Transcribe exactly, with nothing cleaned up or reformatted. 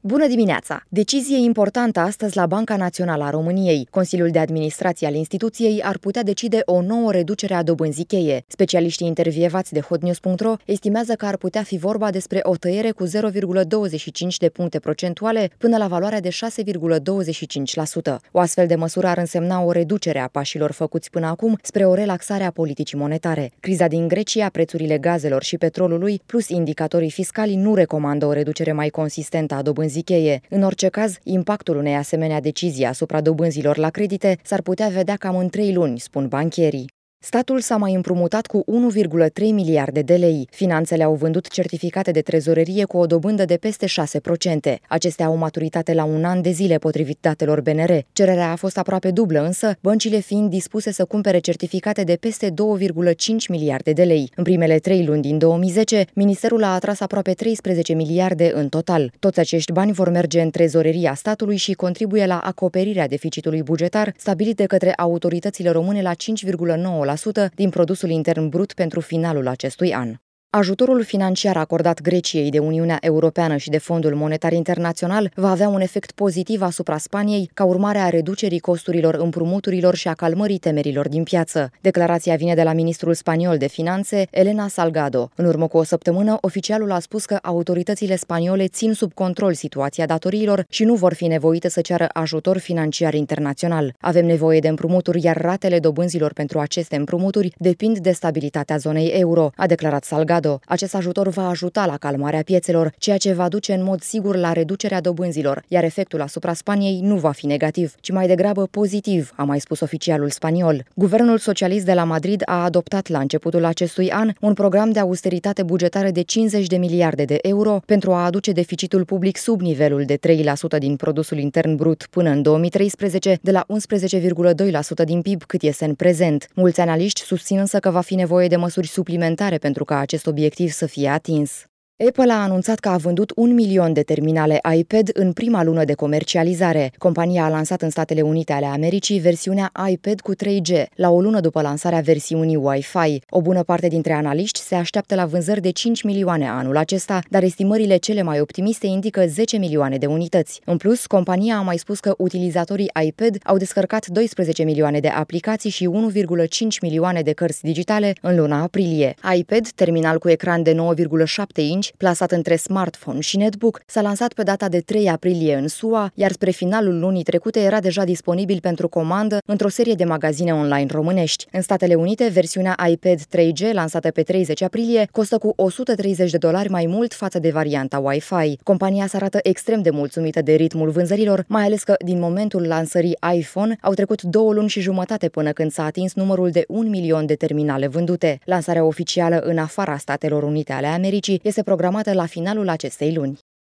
Bună dimineața! Decizie importantă astăzi la Banca Națională a României. Consiliul de Administrație al instituției ar putea decide o nouă reducere a dobânzii cheie. Specialiștii intervievați de hotnews punct ro estimează că ar putea fi vorba despre o tăiere cu zero virgulă douăzeci și cinci de puncte procentuale până la valoarea de șase virgulă douăzeci și cinci la sută. O astfel de măsură ar însemna o reducere a pașilor făcuți până acum spre o relaxare a politicii monetare. Criza din Grecia, prețurile gazelor și petrolului, plus indicatorii fiscali nu recomandă o reducere mai consistentă a dobânzii cheie. În orice caz, impactul unei asemenea decizii asupra dobânzilor la credite s-ar putea vedea cam în trei luni, spun bancherii. Statul s-a mai împrumutat cu unu virgulă trei miliarde de lei. Finanțele au vândut certificate de trezorerie cu o dobândă de peste șase la sută. Acestea au maturitate la un an de zile, potrivit datelor B N R. Cererea a fost aproape dublă, însă, băncile fiind dispuse să cumpere certificate de peste două virgulă cinci miliarde de lei. În primele trei luni din două mii zece, Ministerul a atras aproape treisprezece miliarde în total. Toți acești bani vor merge în trezoreria statului și contribuie la acoperirea deficitului bugetar, stabilit de către autoritățile române la cinci virgulă nouă la sută din produsul intern brut pentru finalul acestui an. Ajutorul financiar acordat Greciei de Uniunea Europeană și de Fondul Monetar Internațional va avea un efect pozitiv asupra Spaniei ca urmare a reducerii costurilor împrumuturilor și a calmării temerilor din piață. Declarația vine de la ministrul spaniol de finanțe, Elena Salgado. În urmă cu o săptămână, oficialul a spus că autoritățile spaniole țin sub control situația datoriilor și nu vor fi nevoite să ceară ajutor financiar internațional. Avem nevoie de împrumuturi, iar ratele dobânzilor pentru aceste împrumuturi depind de stabilitatea zonei euro, a declarat Salgado. Acest ajutor va ajuta la calmarea piețelor, ceea ce va duce în mod sigur la reducerea dobânzilor, iar efectul asupra Spaniei nu va fi negativ, ci mai degrabă pozitiv, a mai spus oficialul spaniol. Guvernul socialist de la Madrid a adoptat la începutul acestui an un program de austeritate bugetară de cincizeci de miliarde de euro pentru a aduce deficitul public sub nivelul de trei la sută din produsul intern brut până în două mii treisprezece, de la unsprezece virgulă doi la sută din P I B cât este în prezent. Mulți analiști susțin însă că va fi nevoie de măsuri suplimentare pentru ca acest obiectiv să fie atins. Apple a anunțat că a vândut un milion de terminale iPad în prima lună de comercializare. Compania a lansat în Statele Unite ale Americii versiunea iPad cu trei G, la o lună după lansarea versiunii Wi-Fi. O bună parte dintre analiști se așteaptă la vânzări de cinci milioane anul acesta, dar estimările cele mai optimiste indică zece milioane de unități. În plus, compania a mai spus că utilizatorii iPad au descărcat doisprezece milioane de aplicații și unu virgulă cinci milioane de cărți digitale în luna aprilie. iPad, terminal cu ecran de nouă virgulă șapte inch, plasat între smartphone și netbook, s-a lansat pe data de trei aprilie în S U A, iar spre finalul lunii trecute era deja disponibil pentru comandă într-o serie de magazine online românești. În Statele Unite, versiunea iPad trei G, lansată pe treizeci aprilie, costă cu o sută treizeci de dolari mai mult față de varianta Wi-Fi. Compania se arată extrem de mulțumită de ritmul vânzărilor, mai ales că din momentul lansării iPhone au trecut două luni și jumătate până când s-a atins numărul de un milion de terminale vândute. Lansarea oficială în afara Statelor Unite ale Americii este programată la finalul acestei luni.